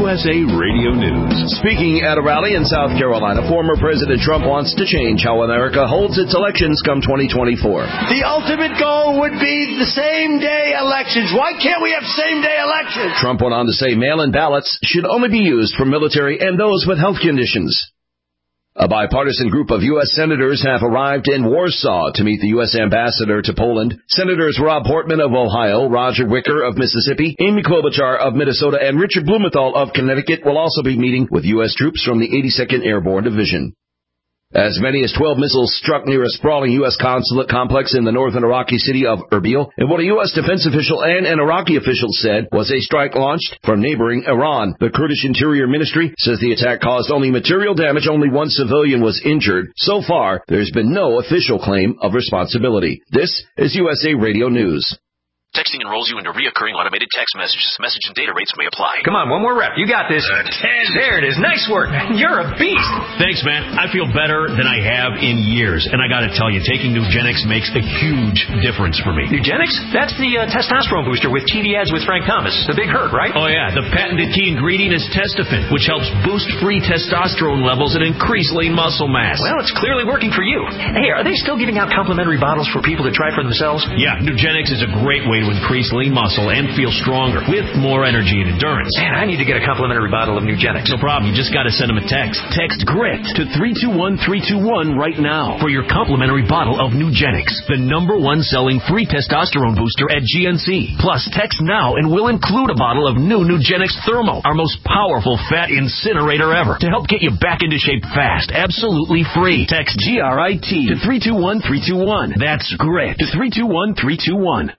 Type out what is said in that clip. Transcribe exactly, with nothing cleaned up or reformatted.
U S A Radio News. Speaking at a rally in South Carolina, former President Trump wants to change how America holds its elections come twenty twenty-four. The ultimate goal would be the same-day elections. Why can't we have same-day elections? Trump went on to say mail-in ballots should only be used for military and those with health conditions. A bipartisan group of U S senators have arrived in Warsaw to meet the U S ambassador to Poland. Senators Rob Portman of Ohio, Roger Wicker of Mississippi, Amy Klobuchar of Minnesota, and Richard Blumenthal of Connecticut will also be meeting with U S troops from the eighty-second Airborne Division. As many as twelve missiles struck near a sprawling U S consulate complex in the northern Iraqi city of Erbil, and what a U S defense official and an Iraqi official said was a strike launched from neighboring Iran. The Kurdish Interior Ministry says the attack caused only material damage. Only one civilian was injured. So far, there's been no official claim of responsibility. This is U S A Radio News. Texting enrolls you into reoccurring automated text messages. Message and data rates may apply. Come on, one more rep. You got this. Uh, ten. There it is. Nice work. You're a beast. Thanks, man. I feel better than I have in years. And I got to tell you, taking Nugenix makes a huge difference for me. Nugenix? That's the uh, testosterone booster with T V ads with Frank Thomas. The big hurt, right? Oh, yeah. The patented key ingredient is Testofen, which helps boost free testosterone levels and increase lean muscle mass. Well, it's clearly working for you. Hey, are they still giving out complimentary bottles for people to try for themselves? Yeah, Nugenix is a great way to increase lean muscle and feel stronger with more energy and endurance. Man, I need to get a complimentary bottle of Nugenix. No problem. You just got to send them a text. Text GRIT to three two one three two one right now for your complimentary bottle of Nugenix, the number one selling free testosterone booster at G N C. Plus, text now and we'll include a bottle of new Nugenix Thermo, our most powerful fat incinerator ever, to help get you back into shape fast, absolutely free. Text G R I T to three two one three two one. That's GRIT to three two one three two one.